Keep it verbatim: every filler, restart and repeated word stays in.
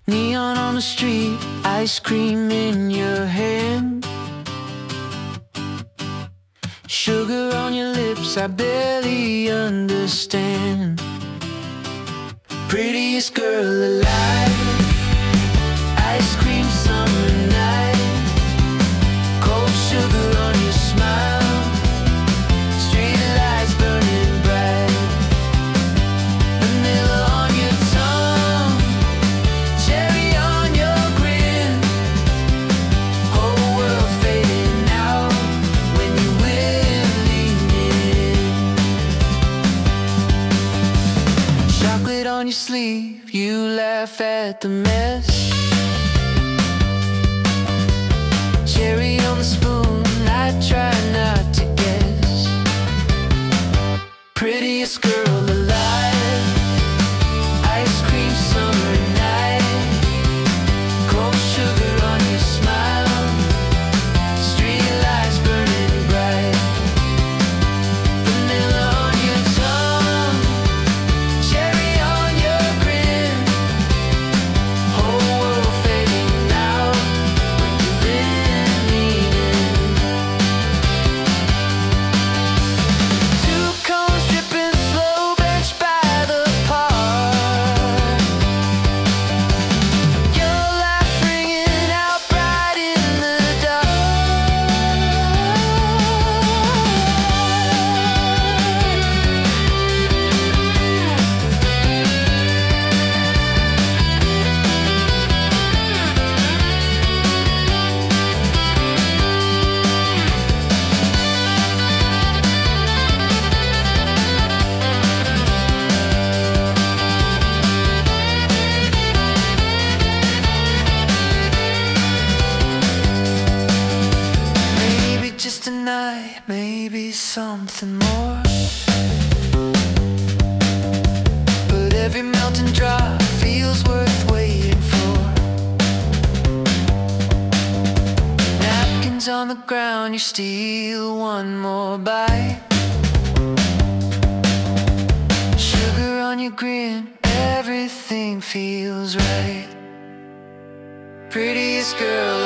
Neon on the street, ice cream in your hand, sugar on your lips, I barely understand. Prettiest girl alive, ice cream summer night, cold sugar on your smile, street lights burning bright, vanilla on your tongue, cherry on your grin, whole world fading out when you will lean in. Chocolate on your sleeve, you laugh at the mess, cherry on the spoon, I try not to guess. Prettiest girl alive, ice cream summer night, cold sugar on your smile, street lights burning bright, vanilla on your tongue, cherry on your grin, whole world fading out when you lean in. Two cones dripping slow, bench by the park, your laugh ringing out bright in the dark. Maybe just a night, maybe something more, but every melting drop feels worth waiting for. Napkins on the ground, you steal one more bite, sugar on your grin, everything feels right. Prettiest girl